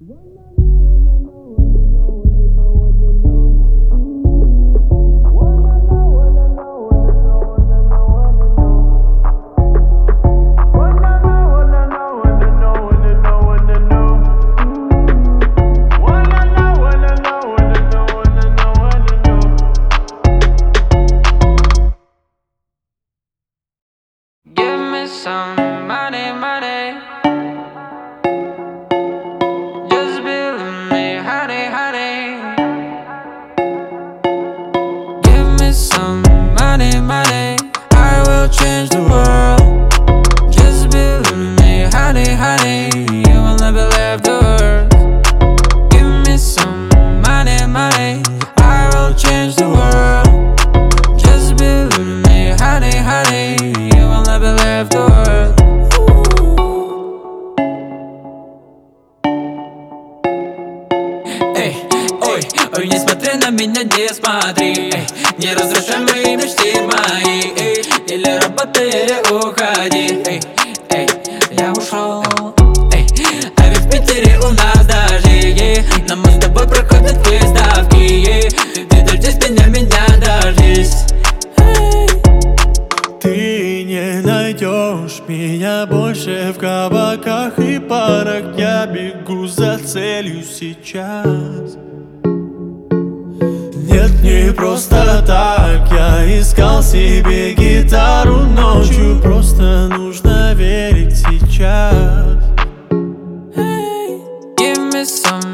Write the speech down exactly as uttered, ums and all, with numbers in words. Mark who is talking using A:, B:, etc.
A: Give me some money, money. Just believe me, honey, honey. Give me some money, money. I will change the world. Just believe me, honey, honey. You will never leave the earth. Give me some money, money. I will change the world. Just believe me, honey, honey. You will never leave the earth. Эй, ой, ой, не смотри на меня, не смотри. Эй, не разрушай мои мечты мои. Эй, или работай, или уходи. Эй, эй, я ушел. Эй, а ведь в Питере у нас дожди. Но мы с тобой проходят выставки. Ты, ты дождись меня, меня дождись.
B: Ты не найдешь меня больше в кабаках и парах. Я бегу за целью сейчас. Нет, не просто так. Я искал себе гитару ночью. Просто нужно верить сейчас.
A: Give me some